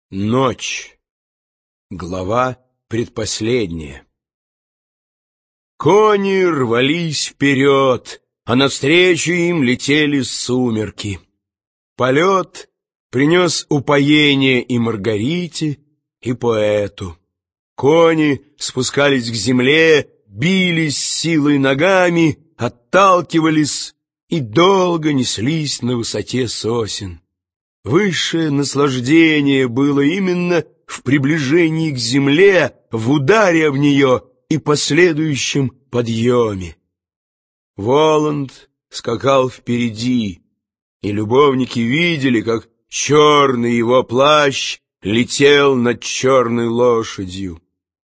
Ночь. Глава предпоследняя. Кони рвались вперед, а навстречу им летели сумерки. Полет принес упоение и Маргарите, и поэту. Кони спускались к земле, бились силой ногами, отталкивались и долго неслись на высоте сосен. Высшее наслаждение было именно в приближении к земле, в ударе об нее и последующем подъеме. Воланд скакал впереди, и любовники видели, как черный его плащ летел над черной лошадью.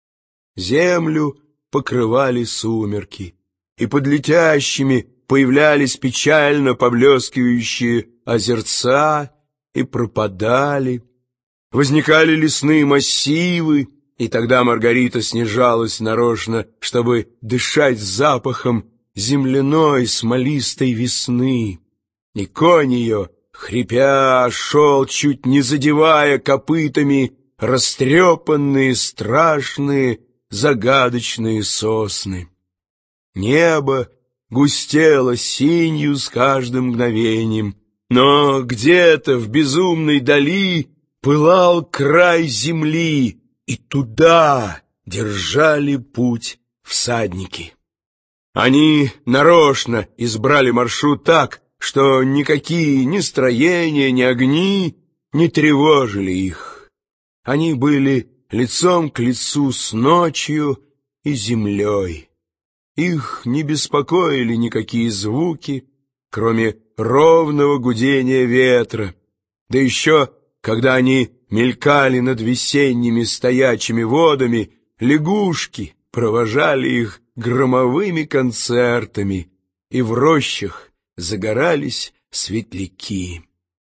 Землю покрывали сумерки, и под летящими появлялись печально поблескивающие озерца, и пропадали. Возникали лесные массивы, и тогда Маргарита снижалась нарочно, чтобы дышать запахом земляной смолистой весны. И конь ее, хрипя, шел, чуть не задевая копытами растрепанные, страшные, загадочные сосны. Небо густело синью с каждым мгновением, но где-то в безумной дали пылал край земли, и туда держали путь всадники. Они нарочно избрали маршрут так, что никакие ни строения, ни огни не тревожили их. Они были лицом к лицу с ночью и землей. Их не беспокоили никакие звуки, кроме ровного гудения ветра. Да еще, когда они мелькали над весенними стоячими водами, лягушки провожали их громовыми концертами, и в рощах загорались светляки.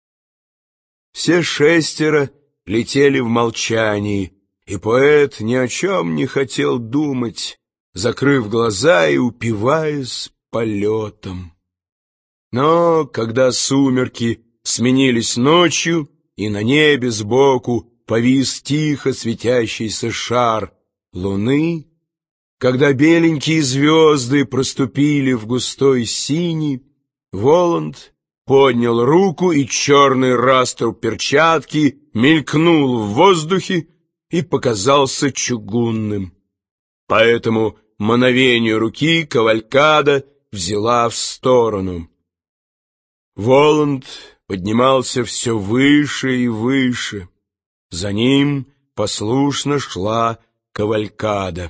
Все шестеро летели в молчании, и поэт ни о чем не хотел думать, закрыв глаза и упиваясь полетом. Но когда сумерки сменились ночью, и на небе сбоку повис тихо светящийся шар луны, когда беленькие звезды проступили в густой синий, Воланд поднял руку, и черный раструб перчатки мелькнул в воздухе и показался чугунным. По этому мановению руки кавалькада взяла в сторону. Воланд поднимался все выше и выше. За ним послушно шла кавалькада.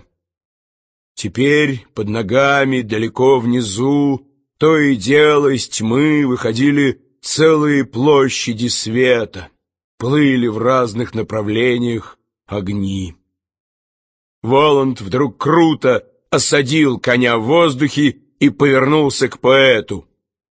Теперь под ногами, далеко внизу, то и дело из тьмы выходили целые площади света, плыли в разных направлениях огни. Воланд вдруг круто осадил коня в воздухе и повернулся к поэту.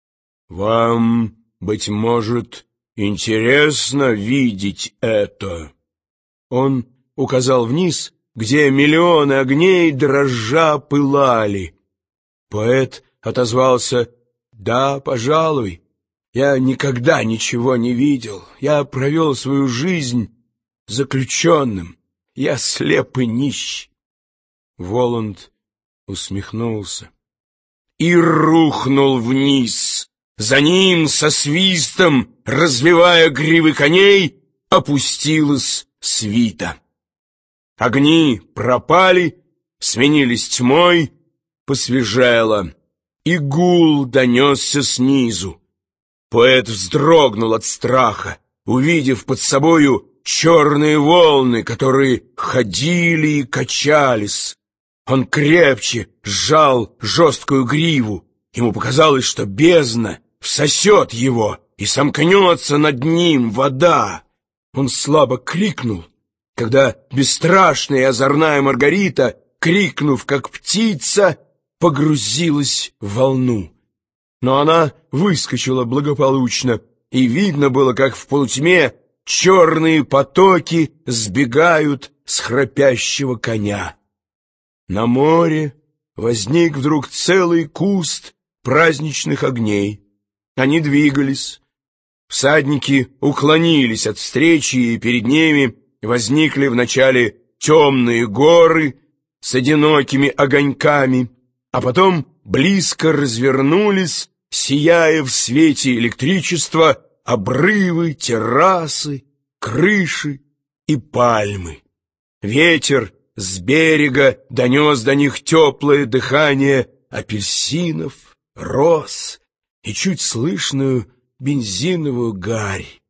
«Вам, быть может, интересно видеть это?» Он указал вниз, где миллионы огней дрожа пылали. Поэт отозвался: «Да, пожалуй, я никогда ничего не видел. Я провел свою жизнь заключенным. Я слеп и нищ». Воланд усмехнулся и рухнул вниз. За ним со свистом, развивая гривы коней, опустилась свита. Огни пропали, сменились тьмой, посвежело, и гул донесся снизу. Поэт вздрогнул от страха, увидев под собою черные волны, которые ходили и качались. Он крепче сжал жесткую гриву. Ему показалось, что бездна всосет его, и сомкнется над ним вода. Он слабо крикнул, когда бесстрашная и озорная Маргарита, крикнув, как птица, погрузилась в волну. Но она выскочила благополучно, и видно было, как в полутьме черные потоки сбегают с храпящего коня. На море возник вдруг целый куст праздничных огней. Они двигались. Всадники уклонились от встречи, и перед ними Возникли вначале темные горы с одинокими огоньками, а потом близко развернулись, сияя в свете электричества, обрывы, террасы, крыши и пальмы. Ветер с берега донес до них теплое дыхание апельсинов, роз и чуть слышную бензиновую гарь.